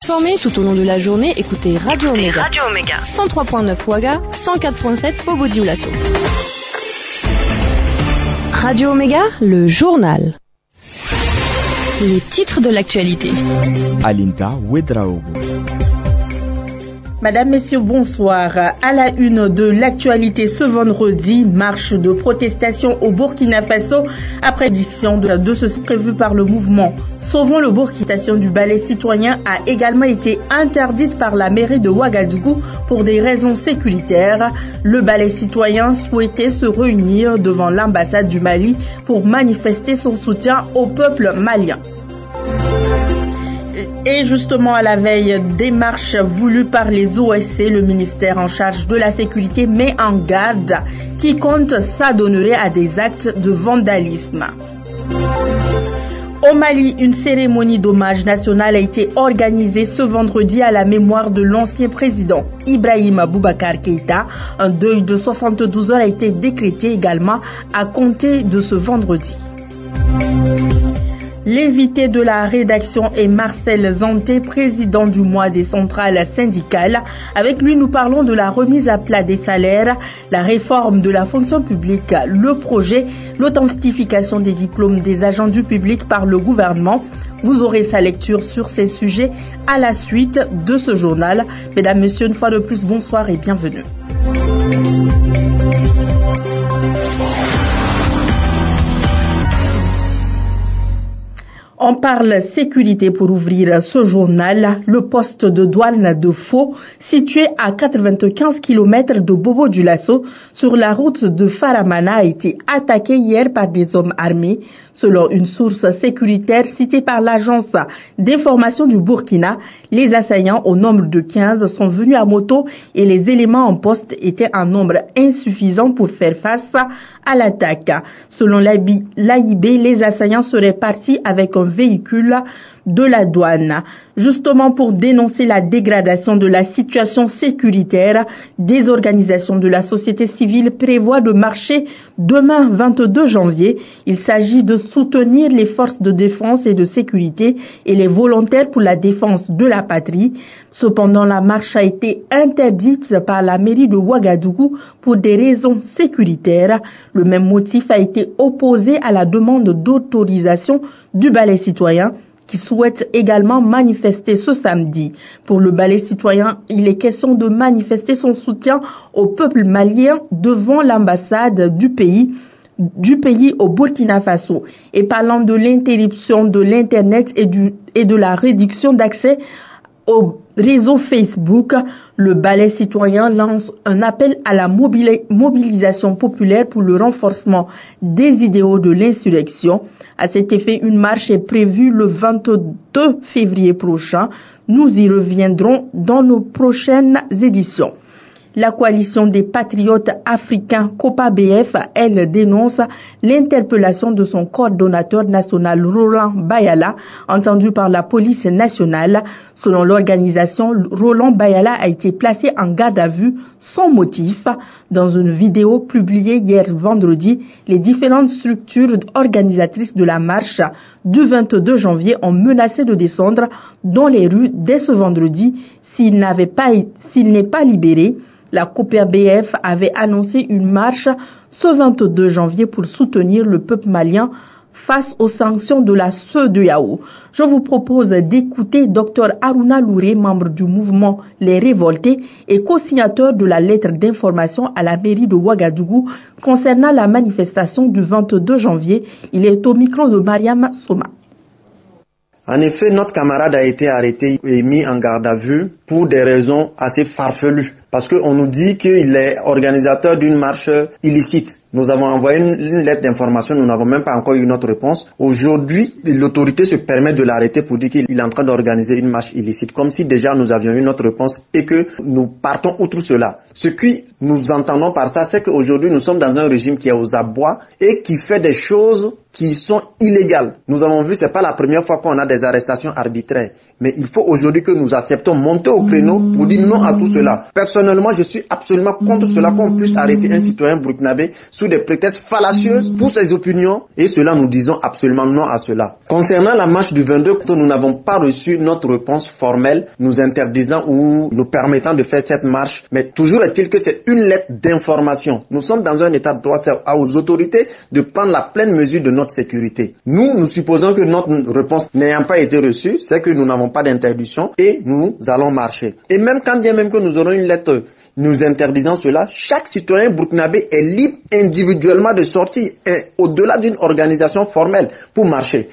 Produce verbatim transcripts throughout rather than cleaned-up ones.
informé tout au long de la journée, écoutez Radio Omega. Radio Omega. cent trois point neuf Ouaga, cent quatre point sept Bobo-Dioulasso. Radio Omega, le journal. Les titres de l'actualité. Alinta Ouedraogo. Madame, Messieurs, bonsoir. À la une de l'actualité ce vendredi, marche de protestation au Burkina Faso après l'édiction de, de ce prévu par le mouvement Sauvons le Burkina. Du ballet citoyen a également été interdite par la mairie de Ouagadougou pour des raisons sécuritaires. Le ballet citoyen souhaitait se réunir devant l'ambassade du Mali pour manifester son soutien au peuple malien. Et justement, à la veille des marches voulues par les O S C, le ministère en charge de la sécurité met en garde quiconque s'adonnerait à des actes de vandalisme. Au Mali, une cérémonie d'hommage national a été organisée ce vendredi à la mémoire de l'ancien président Ibrahima Boubacar Keïta. Un deuil de soixante-douze heures a été décrété également à compter de ce vendredi. L'invité de la rédaction est Marcel Zanté, président du mois des centrales syndicales. Avec lui, nous parlons de la remise à plat des salaires, la réforme de la fonction publique, le projet, l'authentification des diplômes des agents du public par le gouvernement. Vous aurez sa lecture sur ces sujets à la suite de ce journal. Mesdames, Messieurs, une fois de plus, bonsoir et bienvenue. On parle sécurité pour ouvrir ce journal. Le poste de douane de Fo, situé à quatre-vingt-quinze kilomètres de Bobo-Dioulasso, sur la route de Faramana, a été attaqué hier par des hommes armés. Selon une source sécuritaire citée par l'agence d'information du Burkina, les assaillants au nombre de quinze sont venus à moto et les éléments en poste étaient en nombre insuffisant pour faire face à l'attaque. Selon l'A I B, les assaillants seraient partis avec un véhicule de la douane. Justement pour dénoncer la dégradation de la situation sécuritaire, des organisations de la société civile prévoient de marcher demain vingt-deux janvier. Il s'agit de soutenir les forces de défense et de sécurité et les volontaires pour la défense de la patrie. Cependant, la marche a été interdite par la mairie de Ouagadougou pour des raisons sécuritaires. Le même motif a été opposé à la demande d'autorisation du ballet citoyen, qui souhaite également manifester ce samedi. Pour le ballet citoyen, il est question de manifester son soutien au peuple malien devant l'ambassade du pays, du pays au Burkina Faso. Et parlant de l'interruption de l'Internet et, du, et de la réduction d'accès au réseau Facebook, le ballet citoyen lance un appel à la mobilisation populaire pour le renforcement des idéaux de l'insurrection. À cet effet, une marche est prévue le vingt-deux février prochain. Nous y reviendrons dans nos prochaines éditions. La coalition des patriotes africains COPA B F, elle dénonce l'interpellation de son coordonnateur national Roland Bayala, entendu par la police nationale. Selon l'organisation, Roland Bayala a été placé en garde à vue sans motif. Dans une vidéo publiée hier vendredi, les différentes structures organisatrices de la marche du vingt-deux janvier ont menacé de descendre dans les rues dès ce vendredi s'il n'avait pas, s'il n'est pas libéré. La COPA B F avait annoncé une marche ce vingt-deux janvier pour soutenir le peuple malien face aux sanctions de la CEDEAO. Je vous propose d'écouter Dr Aruna Louré, membre du mouvement Les Révoltés et co-signateur de la lettre d'information à la mairie de Ouagadougou concernant la manifestation du vingt-deux janvier. Il est au micro de Mariam Soma. En effet, notre camarade a été arrêté et mis en garde à vue pour des raisons assez farfelues. Parce qu'on nous dit qu'il est organisateur d'une marche illicite. Nous avons envoyé une, une lettre d'information, nous n'avons même pas encore eu notre réponse. Aujourd'hui, l'autorité se permet de l'arrêter pour dire qu'il est en train d'organiser une marche illicite, comme si déjà nous avions eu notre réponse et que nous partons outre cela. Ce que nous entendons par ça, c'est qu'aujourd'hui nous sommes dans un régime qui est aux abois et qui fait des choses qui sont illégales. Nous avons vu, c'est pas la première fois qu'on a des arrestations arbitraires. Mais il faut aujourd'hui que nous acceptons monter au créneau pour dire non à tout cela. Personnellement, je suis absolument contre cela qu'on puisse arrêter un citoyen burkinabé sous des prétextes fallacieux pour ses opinions. Et cela, nous disons absolument non à cela. Concernant la marche du vingt-deux, nous n'avons pas reçu notre réponse formelle nous interdisant ou nous permettant de faire cette marche. Mais toujours est-il que c'est une lettre d'information. Nous sommes dans un état de droit, c'est aux autorités de prendre la pleine mesure de notre sécurité. Nous, nous supposons que notre réponse n'ayant pas été reçue, c'est que nous n'avons pas d'interdiction et nous allons marcher. Et même quand bien même que nous aurons une lettre nous interdisant cela, chaque citoyen burkinabé est libre individuellement de sortir et au-delà d'une organisation formelle pour marcher.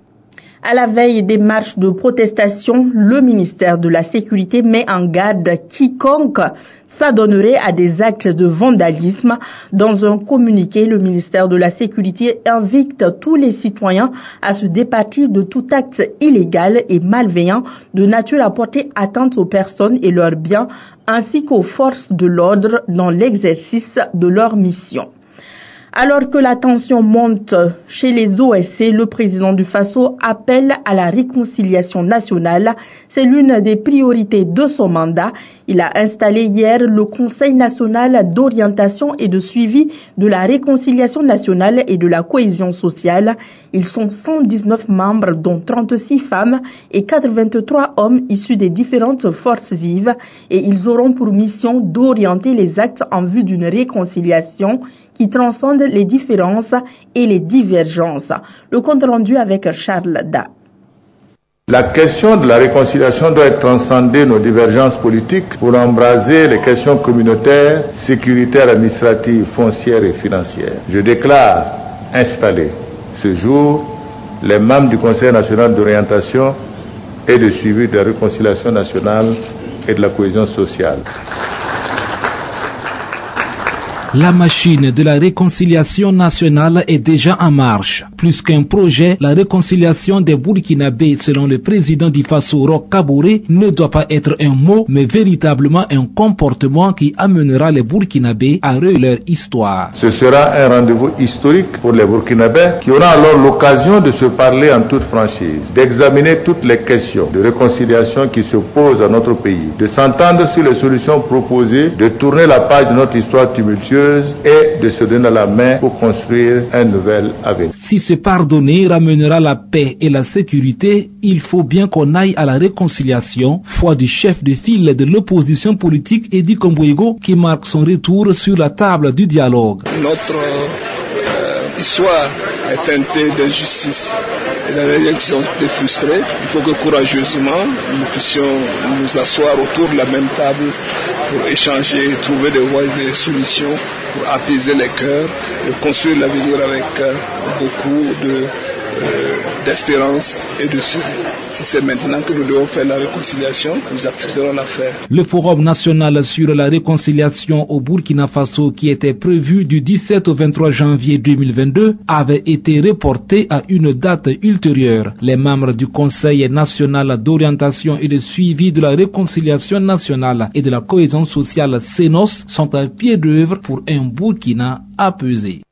À la veille des marches de protestation, le ministère de la Sécurité met en garde quiconque s'adonnerait à des actes de vandalisme. Dans un communiqué, le ministère de la Sécurité invite tous les citoyens à se départir de tout acte illégal et malveillant de nature à porter atteinte aux personnes et leurs biens, ainsi qu'aux forces de l'ordre dans l'exercice de leur mission. Alors que la tension monte chez les O S C, le président du Faso appelle à la réconciliation nationale. C'est l'une des priorités de son mandat. Il a installé hier le Conseil national d'orientation et de suivi de la réconciliation nationale et de la cohésion sociale. Ils sont cent dix-neuf membres, dont trente-six femmes et quatre-vingt-trois hommes issus des différentes forces vives. Et ils auront pour mission d'orienter les actes en vue d'une réconciliation qui transcende les différences et les divergences. Le compte rendu avec Charles Da. La question de la réconciliation doit transcender nos divergences politiques pour embraser les questions communautaires, sécuritaires, administratives, foncières et financières. Je déclare installer ce jour les membres du Conseil national d'orientation et de suivi de la réconciliation nationale et de la cohésion sociale. La machine de la réconciliation nationale est déjà en marche. Plus qu'un projet, la réconciliation des Burkinabés, selon le président du Faso, Roch Kaboré, ne doit pas être un mot, mais véritablement un comportement qui amènera les Burkinabés à relever leur histoire. Ce sera un rendez-vous historique pour les Burkinabés qui auront alors l'occasion de se parler en toute franchise, d'examiner toutes les questions de réconciliation qui se posent à notre pays, de s'entendre sur les solutions proposées, de tourner la page de notre histoire tumultueuse et de se donner la main pour construire un nouvel avenir. Si se pardonner ramènera la paix et la sécurité, il faut bien qu'on aille à la réconciliation, foi du chef de file de l'opposition politique Edi Kombouego qui marque son retour sur la table du dialogue. Notre euh, histoire est teintée d'injustice et les gens qui sont frustrés. Il faut que courageusement nous puissions nous asseoir autour de la même table pour échanger, trouver des voies et des solutions pour apaiser les cœurs et construire l'avenir avec euh, beaucoup de, euh, d'espérance et de sérieux. Si c'est maintenant que nous devons faire la réconciliation, nous accepterons la faire. Le Forum national sur la réconciliation au Burkina Faso, qui était prévu du dix-sept au vingt-trois janvier deux mille vingt-deux, avait été reporté à une date ultérieure. Les membres du Conseil national d'orientation et de suivi de la réconciliation nationale et de la cohésion sociale C N O S sont à pied d'œuvre pour un Burkina apaisé.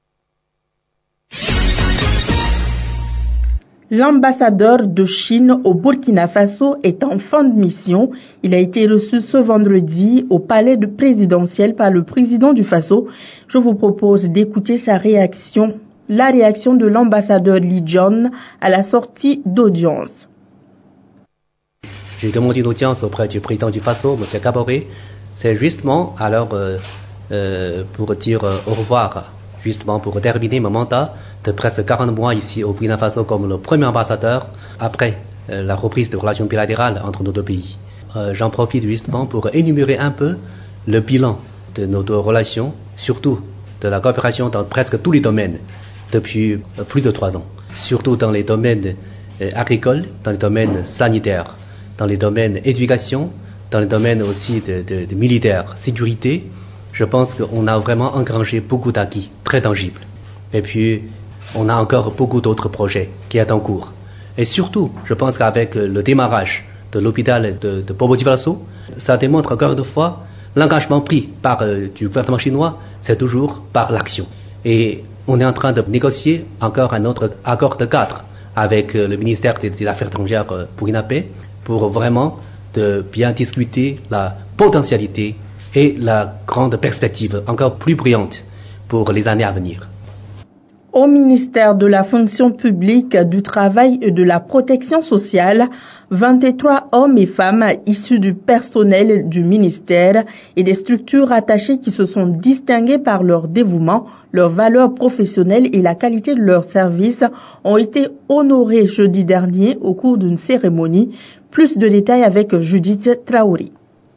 L'ambassadeur de Chine au Burkina Faso est en fin de mission. Il a été reçu ce vendredi au palais présidentiel par le président du Faso. Je vous propose d'écouter sa réaction, la réaction de l'ambassadeur Li John à la sortie d'audience. J'ai demandé une audience auprès du président du Faso, M. Kaboré. C'est justement alors euh, euh, pour dire euh, au revoir, justement pour terminer mon mandat de presque quarante mois ici au Burkina Faso comme le premier ambassadeur après euh, la reprise de relations bilatérales entre nos deux pays. Euh, j'en profite justement pour énumérer un peu le bilan de nos deux relations, surtout de la coopération dans presque tous les domaines depuis euh, plus de trois ans, surtout dans les domaines euh, agricoles, dans les domaines sanitaires, dans les domaines éducation, dans les domaines aussi de, de, de militaire, sécurité. Je pense qu'on a vraiment engrangé beaucoup d'acquis très tangibles. Et puis, on a encore beaucoup d'autres projets qui sont en cours. Et surtout, je pense qu'avec le démarrage de l'hôpital de, de Bobo-Dioulasso, ça démontre encore une fois l'engagement pris par euh, du gouvernement chinois, c'est toujours par l'action. Et On est en train de négocier encore un autre accord de cadre avec le ministère des Affaires étrangères burkinabé pour vraiment de bien discuter la potentialité et la grande perspective encore plus brillante pour les années à venir. Au ministère de la fonction publique, du travail et de la protection sociale, vingt-trois hommes et femmes issus du personnel du ministère et des structures attachées qui se sont distingués par leur dévouement, leurs valeurs professionnelles et la qualité de leurs services ont été honorés jeudi dernier au cours d'une cérémonie. Plus de détails avec Judith Traoré.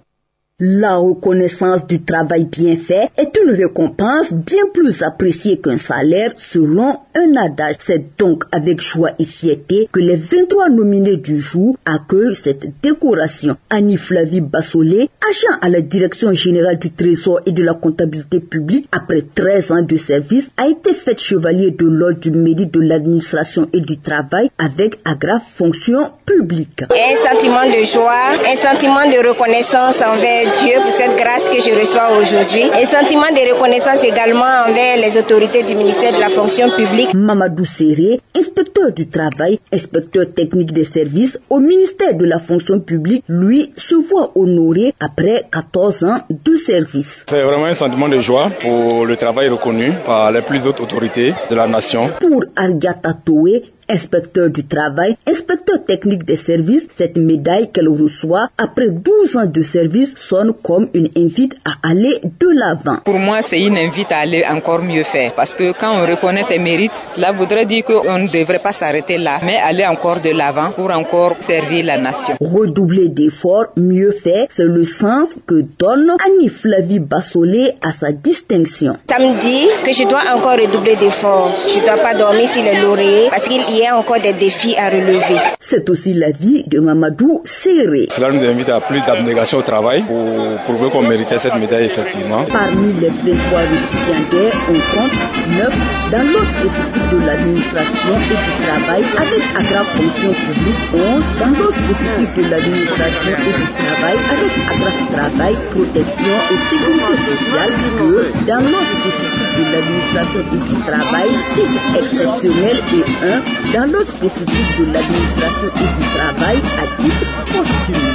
La reconnaissance du travail bien fait est une récompense bien plus appréciée qu'un salaire selon un adage. C'est donc avec joie et fierté que les vingt-trois nominés du jour accueillent cette décoration. Annie-Flavie Bassolé, agent à la direction générale du Trésor et de la comptabilité publique, après treize ans de service, a été faite chevalier de l'ordre du mérite de l'administration et du travail avec agrafe fonction publique. Un sentiment de joie, un sentiment de reconnaissance envers Dieu pour cette grâce que je reçois aujourd'hui. Un sentiment de reconnaissance également envers les autorités du ministère de la fonction publique. Mamadou Serré, inspecteur du travail, inspecteur technique des services au ministère de la fonction publique, lui se voit honoré après quatorze ans de service. C'est vraiment un sentiment de joie pour le travail reconnu par les plus hautes autorités de la nation. Pour Argata Toé, inspecteur du travail, inspecteur technique des services, cette médaille qu'elle reçoit après douze ans de service sonne comme une invite à aller de l'avant. Pour moi, c'est une invite à aller encore mieux faire parce que quand on reconnaît tes mérites, cela voudrait dire qu'on ne devrait pas s'arrêter là, mais aller encore de l'avant pour encore servir la nation. Redoubler d'efforts, mieux faire, c'est le sens que donne Annie-Flavie Bassolé à sa distinction. Ça me dit que je dois encore redoubler d'efforts. Je ne dois pas dormir sur les lauriers parce qu'il y a encore des défis à relever. C'est aussi l'avis de Mamadou Serré. Cela nous invite à plus d'abnégation au travail pour prouver qu'on méritait cette médaille effectivement. Parmi les vingt-trois récipiendaires, on compte neuf dans l'ordre spécifique de l'administration et du travail avec agrafe fonction publique, onze dans l'ordre spécifique de l'administration et du travail avec agrafe travail, protection et sécurité sociale, deux dans l'ordre spécifique de l'administration et du travail, titre exceptionnel et un dans l'ordre spécifique de l'administration et du travail à titre posthume.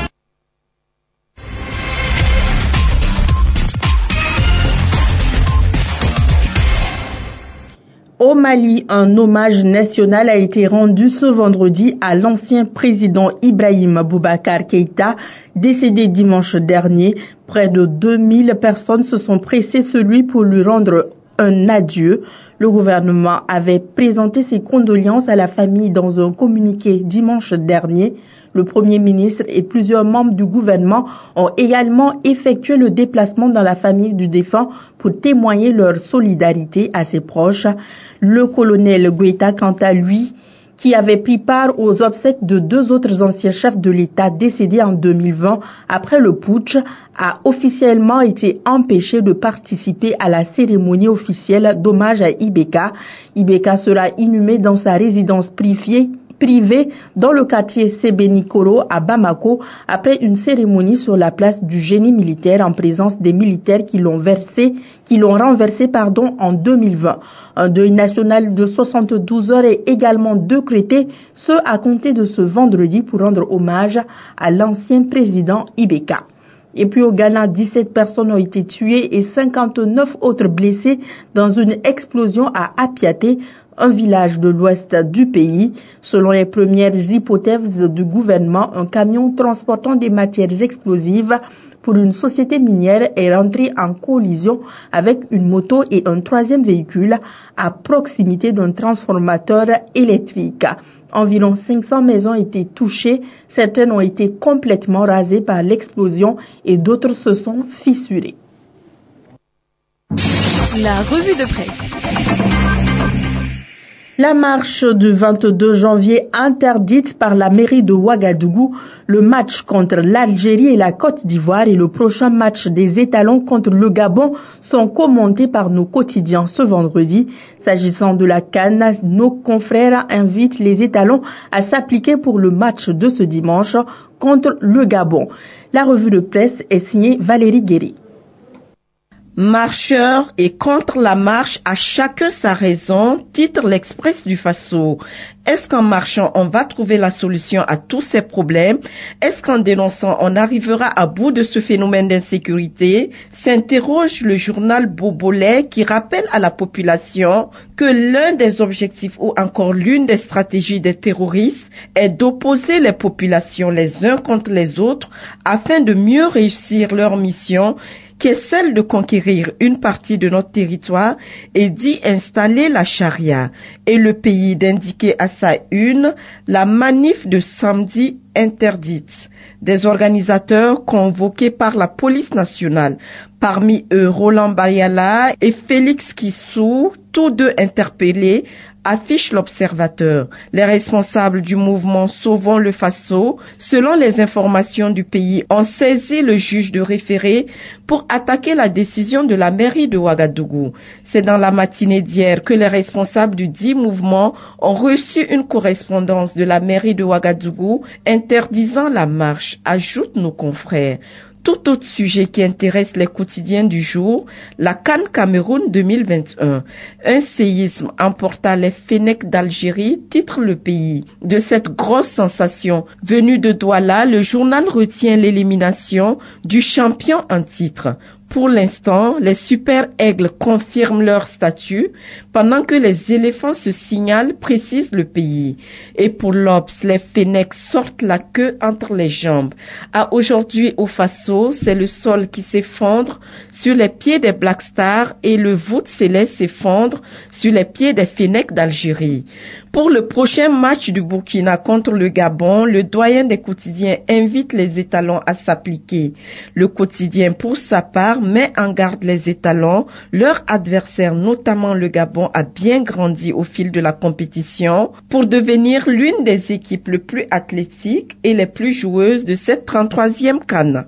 Au Mali, un hommage national a été rendu ce vendredi à l'ancien président Ibrahim Boubacar Keïta, décédé dimanche dernier. Près de deux mille personnes se sont pressées sur lui pour lui rendre un adieu. Le gouvernement avait présenté ses condoléances à la famille dans un communiqué dimanche dernier. Le Premier ministre et plusieurs membres du gouvernement ont également effectué le déplacement dans la famille du défunt pour témoigner leur solidarité à ses proches. Le colonel Guetta, quant à lui, qui avait pris part aux obsèques de deux autres anciens chefs de l'État décédés en deux mille vingt après le putsch, a officiellement été empêché de participer à la cérémonie officielle d'hommage à Ibeka. Ibeka sera inhumé dans sa résidence privée privé dans le quartier Sébenikoro à Bamako après une cérémonie sur la place du génie militaire en présence des militaires qui l'ont versé, qui l'ont renversé, pardon, en deux mille vingt. Un deuil national de soixante-douze heures est également décrété, ce à compter de ce vendredi pour rendre hommage à l'ancien président Ibeka. Et puis au Ghana, dix-sept personnes ont été tuées et cinquante-neuf autres blessées dans une explosion à Apiaté, un village de l'ouest du pays. Selon les premières hypothèses du gouvernement, un camion transportant des matières explosives pour une société minière est rentré en collision avec une moto et un troisième véhicule à proximité d'un transformateur électrique. Environ cinq cents maisons ont été touchées, certaines ont été complètement rasées par l'explosion et d'autres se sont fissurées. La revue de presse. La marche du vingt-deux janvier interdite par la mairie de Ouagadougou, le match contre l'Algérie et la Côte d'Ivoire et le prochain match des étalons contre le Gabon sont commentés par nos quotidiens ce vendredi. S'agissant de la CAN, nos confrères invitent les étalons à s'appliquer pour le match de ce dimanche contre le Gabon. La revue de presse est signée Valérie Guéry. Marcheurs et contre la marche, à chacun sa raison, titre l'Express du Faso. Est-ce qu'en marchant, on va trouver la solution à tous ces problèmes? Est-ce qu'en dénonçant, on arrivera à bout de ce phénomène d'insécurité? S'interroge le journal Bobolais qui rappelle à la population que l'un des objectifs ou encore l'une des stratégies des terroristes est d'opposer les populations les uns contre les autres afin de mieux réussir leur mission, qui est celle de conquérir une partie de notre territoire et d'y installer la charia. Et le pays d'indiquer à sa une la manif de samedi interdite. Des organisateurs convoqués par la police nationale, parmi eux Roland Bayala et Félix Kissou, tous deux interpellés, affiche l'Observateur. Les responsables du mouvement Sauvons le Faso, selon les informations du pays, ont saisi le juge de référé pour attaquer la décision de la mairie de Ouagadougou. C'est dans la matinée d'hier que les responsables du dit mouvement ont reçu une correspondance de la mairie de Ouagadougou interdisant la marche, ajoutent nos confrères. Tout autre sujet qui intéresse les quotidiens du jour, la CAN Cameroun deux mille vingt et un. Un séisme emporta les Fennecs d'Algérie, titre le pays. De cette grosse sensation venue de Douala, le journal retient l'élimination du champion en titre. Pour l'instant, les Super Aigles confirment leur statut, pendant que les éléphants se signalent, précise le pays. Et pour l'Obs, les Fennecs sortent la queue entre les jambes. À aujourd'hui au Faso, c'est le sol qui s'effondre sur les pieds des Black Stars et le voûte céleste s'effondre sur les pieds des Fennecs d'Algérie. Pour le prochain match du Burkina contre le Gabon, le doyen des quotidiens invite les étalons à s'appliquer. Le quotidien, pour sa part, met en garde les étalons. Leur adversaire, notamment le Gabon, a bien grandi au fil de la compétition pour devenir l'une des équipes les plus athlétiques et les plus joueuses de cette trente-troisième CAN.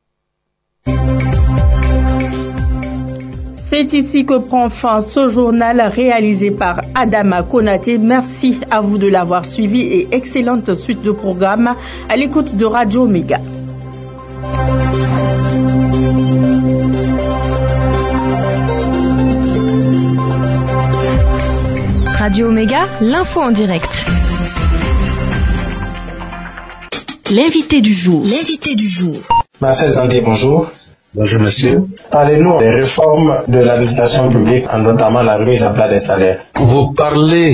C'est ici que prend fin ce journal réalisé par Adama Konaté. Merci à vous de l'avoir suivi et excellente suite de programme à l'écoute de Radio Méga. Radio Méga, l'info en direct. L'invité du jour. L'invité du jour. Marcel Zandé, bonjour. Bonjour monsieur. Parlez-nous des réformes de l'administration publique, notamment la remise à plat des salaires. Vous parlez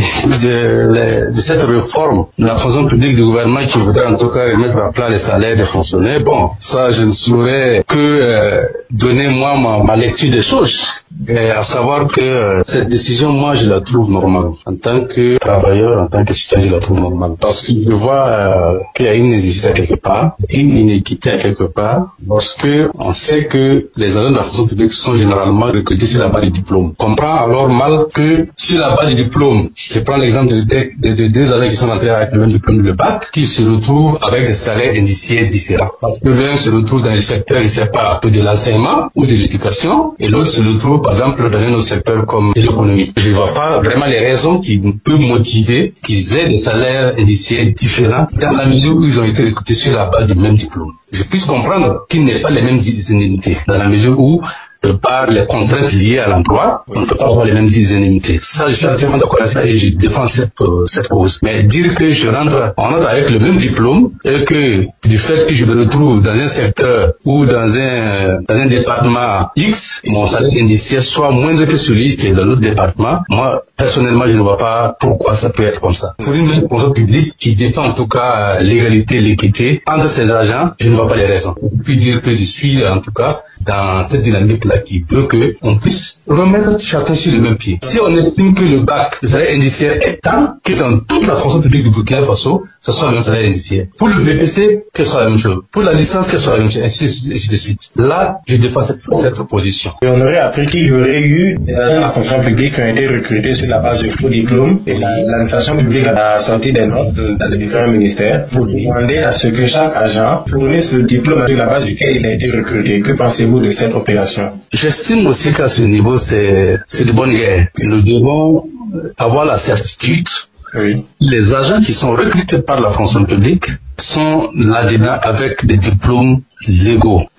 de, de cette réforme de la fonction publique du gouvernement qui voudrait en tout cas remettre à plat les salaires des fonctionnaires. Bon, ça je ne saurais que euh, donner moi ma, ma lecture des choses. Et à savoir que euh, cette décision, moi je la trouve normale. En tant que travailleur, en tant que citoyen, je la trouve normale. Parce que je vois euh, qu'il y a une injustice à quelque part, une inéquité à quelque part, parce que on sait que les agents de la fonction publique sont généralement recrutés sur la base du diplôme. On comprend alors mal que sur la base du diplôme, je prends l'exemple de, de, de, de deux agents qui sont entrés avec le même diplôme de bac, qui se retrouvent avec des salaires indiciaires différents. Parce que l'un se retrouve dans le secteur, je ne sais pas, de l'enseignement ou de l'éducation, et l'autre se retrouve par exemple dans un autre secteur comme l'économie. Je ne vois pas vraiment les raisons qui peuvent motiver qu'ils aient des salaires indiciaires différents dans la mesure où ils ont été recrutés sur la base du même diplôme. Je puisse comprendre qu'ils n'aient pas les mêmes indemnités, dans la mesure où, de par les contraintes liées à l'emploi, on ne peut pas avoir les mêmes indemnités. Ça, je suis entièrement d'accord avec ça et je défends cette, euh, cette cause. Mais dire que je rentre, on rentre avec le même diplôme et que du fait que je me retrouve dans un secteur ou dans un, dans un département X, mon salaire indiciaire soit moindre que celui qui est dans l'autre département, moi, personnellement, je ne vois pas pourquoi ça peut être comme ça. Pour une même fonction publique qui défend en tout cas l'égalité, l'équité entre ses agents, je ne vois pas les raisons. Je puis dire que je suis en tout cas dans cette dynamique-là qui veut qu'on puisse remettre chacun sur le même pied. Si on estime que le bac, le salaire indiciaire est temps, que dans toute la fonction publique du Burkina Faso, ce soit le même salaire indiciaire. Pour le B P C, que ce soit la même chose. Pour la licence, que ce soit la même chose, ainsi, ainsi de suite. Là, je défends cette, cette position. Et on aurait appris qu'il y aurait eu des agents de la fonction publique qui ont été recrutés sur la base de faux diplômes et l'administration publique a sorti des notes dans les différents ministères pour demander à ce que chaque agent fournisse le diplôme sur la base duquel il a été recruté. Que pensez-vous de cette opération? J'estime aussi qu'à ce niveau, c'est, c'est de bonne guerre. Nous devons avoir la certitude. Oui. Les agents qui sont recrutés par la fonction publique sont là-dedans avec des diplômes légaux.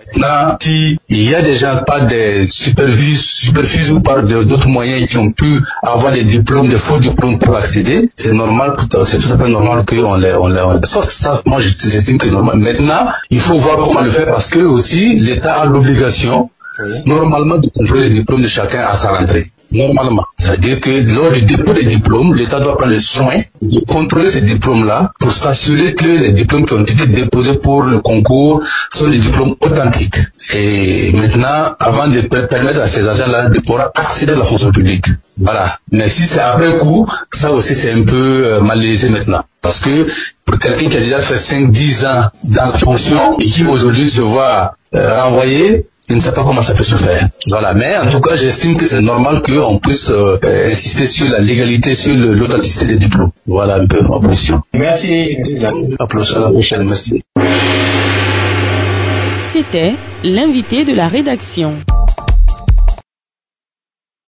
Maintenant, s'il y a déjà pas de supervise, superfuse ou par d'autres moyens qui ont pu avoir des diplômes, des faux diplômes pour accéder, c'est normal, c'est tout à fait normal qu'on les, on les, on les sorte. Ça, moi, j'estime que c'est normal. Maintenant, il faut voir comment le faire parce que aussi, l'État a l'obligation, oui, normalement, de contrôler les diplômes de chacun à sa rentrée. Normalement. C'est-à-dire que lors du dépôt des diplômes, l'État doit prendre le soin de contrôler ces diplômes-là pour s'assurer que les diplômes qui ont été déposés pour le concours sont des diplômes authentiques. Et maintenant, avant de permettre à ces agents-là de pouvoir accéder à la fonction publique. Voilà. Mais si c'est après coup, ça aussi c'est un peu euh, malaisé maintenant. Parce que pour quelqu'un qui a déjà fait cinq dix ans dans la fonction et qui aujourd'hui se voit euh, renvoyé, je ne sais pas comment ça peut se faire. Voilà. Mais en tout cas, j'estime que c'est normal qu'on puisse euh, insister sur la légalité, sur le, l'authenticité des diplômes. Voilà un peu ma position. Merci. À la prochaine. Merci. C'était l'invité de la rédaction.